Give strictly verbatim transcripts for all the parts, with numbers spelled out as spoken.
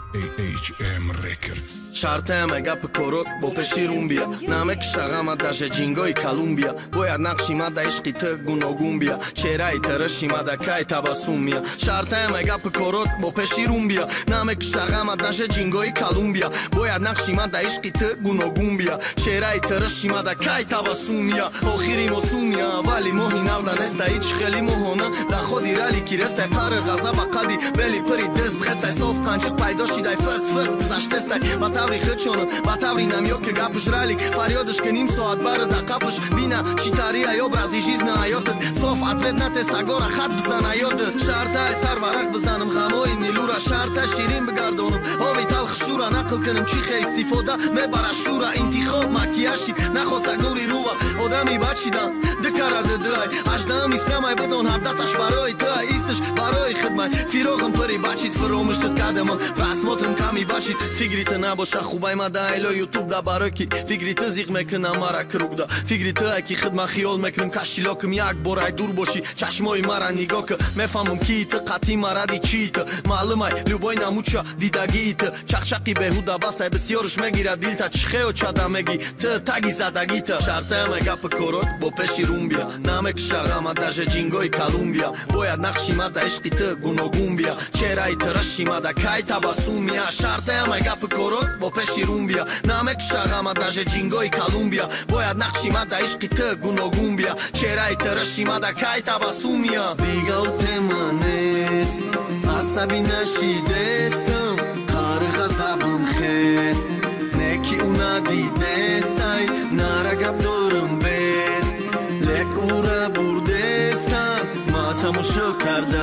эйч эм Records. Шартаем гапы корот, бо пеши румбия. Намек шагама даже джингой Колумбия. Бояд нақшима да ишқи ты гуногумбия. Чераи тарашима да кай табасумия. Шартаем гапы корот, бо пеши румбия. Намек шагама даже джингой Колумбия. Бояд нақшима да ишқи ты гуногумбия. Чераи тарашима да кай табасумия. Охири мосумия, вали моҳи навда неста ич хели моҳона. Да ходи рали ки рестай қар ғазаба қади. Вели пири дст хестай соф қанчиқ пайдо шидай фс фс гузаштестай. Ба таври хичона, ба таври намёки гапуш рали. Фарёдаш ки ним соат бара да қапуш. Бина чи тария образи жизни ҳаётат. Соф ответ нате сагора хат бизана ёдат. Шартай сар варақ бизанам ғамои нилура. Шартай ширин бигардонам. Ови талх шура нақл кунам чи хе истифода мебара шура. Интихоб макияшид нахоста нури рува. Одами бачидан дикара дыдай. Аждам исламай бидон ҳабдаташ барои тай. Исташ барои хидмай. Фирогам пири бачид фиромиштад кадамон. Прасмотрам ками бачид. Фигри ты набоша хубай мада эло ютуб да барои ки фигри ты зиқ мекунам мара кругда. Фигри ты ай ки хидма хиёл мекунам кашилокам як бор ай дур боши. Чашмои мара нигоҳ ки мефаҳмам ки ты қатъи маради чи ты. Маълум ай любой намуча дидагии ты. Чақчақи беҳуда бас ай бисёрш мегирад дилта чихео чада меги ты таги задагӣ ты. Шартаем ай гапи корот бо пеши румбия. Намекушағама даже джингои Колумбия. Бояд нақшима да ишқи ты гуногумбия. Чераи тарашима да кай табасумия. Шартаем ай гапи корот бо пеши румбия. Намекушағама даже джингои Колумбия. Бояд нақшима да ишқи ты гуногумбия. Чераи тарашима да кай табасумия. Дигар тема нест асаби нашидестам. Қар ғазабам хест неки унадидестай. Нара гап дорам бест лек ура бурдестам. Ма тамошо карда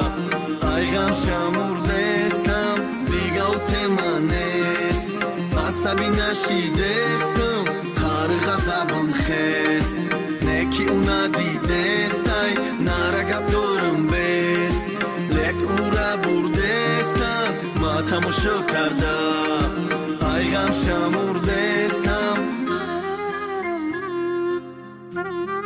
ай ғам шамурдестам. Дигар тема нест асаби нашидестам. Қар ғазабам хест неки унадидестай. Нара гап дорам бест лек ура бурдестам. Ма тамошо карда ай ғам шамурдестам.